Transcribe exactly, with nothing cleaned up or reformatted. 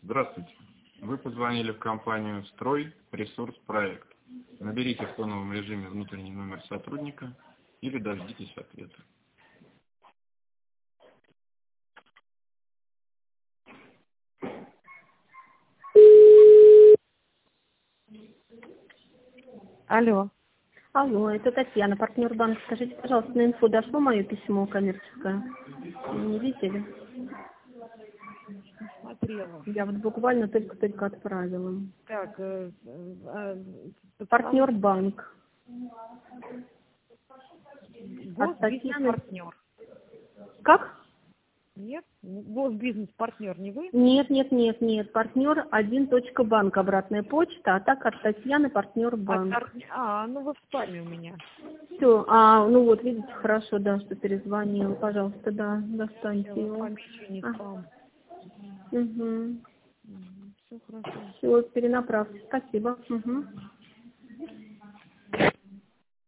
Здравствуйте. Вы позвонили в компанию «Строй Ресурс Проект». Наберите в тоновом режиме внутренний номер сотрудника или дождитесь ответа. Алло. Алло, это Татьяна, партнер банка. Скажите, пожалуйста, на инфо дошло мое письмо коммерческое? Не видели? Смотрела. Я вот буквально только-только отправила. Так, э, э, э, Партнер банк. От Татьяны. Госбизнес-партнер. Как? Нет? Госбизнес-партнер не вы? Нет, нет, нет, нет. Партнер один точка банк, обратная почта, а так от Татьяны партнер банк. А, пар- а, ну вы в спаме у меня. Все, а, ну вот, видите, хорошо, да, что перезвонила. Пожалуйста, да, достаньте Я его. помечу не А. спам. Угу. Все хорошо. Все, перенаправьте. Спасибо. Угу.